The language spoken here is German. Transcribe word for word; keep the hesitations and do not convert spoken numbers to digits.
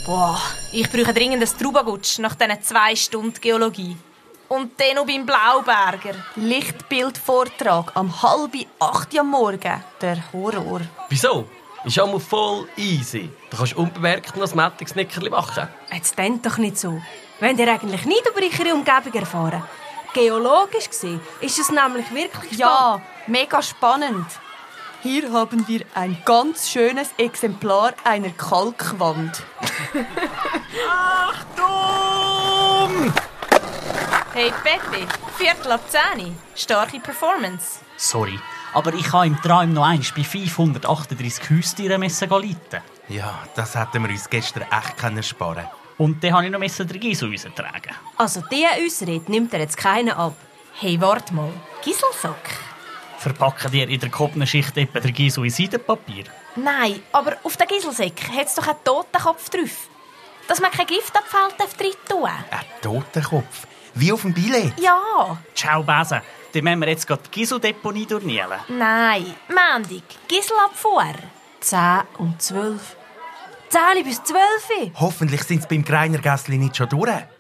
Boah, ich brauche dringend ein Trubagutsch nach diesen zwei Stunden Geologie. Und dann noch beim Blauberger. Lichtbildvortrag am halb acht am Morgen. Der Horror. Wieso? Ist auch mal voll easy. Du kannst unbemerkt noch das Mathe-Snickerli machen. Jetzt denkt doch nicht so. Wenn ihr eigentlich nicht über eure Umgebung erfahren. Geologisch gesehen ist es nämlich wirklich spannend. Ja, mega spannend. Hier haben wir ein ganz schönes Exemplar einer Kalkwand. Achtung! Hey Peppi, Viertel ab zehn. Starke Performance. Sorry, aber ich kann im Traum noch eins bei fünfhundertachtunddreissig Haustieren messen leiten. Ja, das hätten wir uns gestern echt können sparen. Und dann musste ich noch den Gisel raustragen. Also diese Ausrede nimmt er jetzt keinen ab. Hey, warte mal. Giselsock? Verpacken dir in der Koppenschicht etwa den Gisel in Seidenpapier? Nein, aber auf den Giselsäck hat es doch einen Totenkopf drauf. Dass man kein Giftabfall drin tun darf. Ein Totenkopf? Wie auf dem Billett? Ja. Ciao, Besen. Dann müssen wir jetzt gerade die Giseldeponie durchnielen. Nein, Mendig. Giselabfuhr. Zehn und zwölf. Zehn bis zwölf. Hoffentlich sind sie beim Greiner Gässli nicht schon durch.